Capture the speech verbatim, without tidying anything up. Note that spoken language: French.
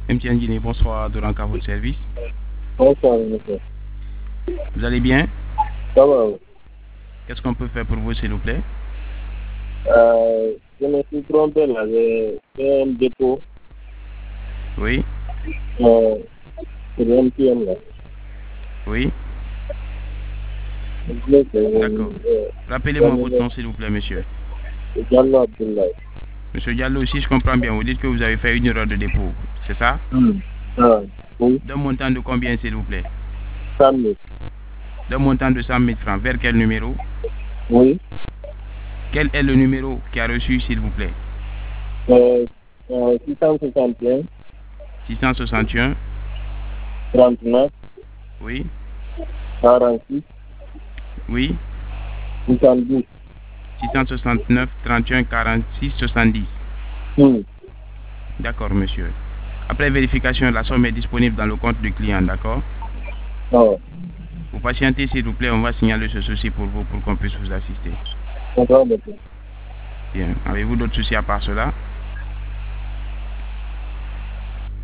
M T N Guinée, bonsoir, Doranka, à votre service. Bonsoir, monsieur. Vous allez bien? Ça va? Qu'est-ce qu'on peut faire pour vous, s'il vous plaît? Euh, je me suis trompé là, j'ai fait un dépôt Oui, euh, sur M T N là. oui, Je voulais que vous d'accord. euh, Rappelez-moi donniez votre nom, s'il vous plaît, monsieur. le Diallo Abdoulaye. Monsieur Diallo, si je comprends bien, vous dites que vous avez fait une erreur de dépôt, c'est ça? Hmm. Ah, oui, D'un montant de combien, s'il vous plaît? cent mille. D'un montant de cent mille francs. Vers quel numéro? Oui, Quel est le numéro qui a reçu, s'il vous plaît? euh, euh, six cent soixante et un, six cent soixante et un, trente-neuf, oui, quarante-six, oui, soixante-dix. six cent soixante-neuf, trente et un, quarante-six, soixante-dix. Hmm. D'accord, monsieur. Après vérification, la somme est disponible dans le compte du client, d'accord? Ah, Vous patientez, s'il vous plaît, on va signaler ce souci pour vous pour qu'on puisse vous assister. d'accord, monsieur. Bien. Avez-vous d'autres soucis à part cela?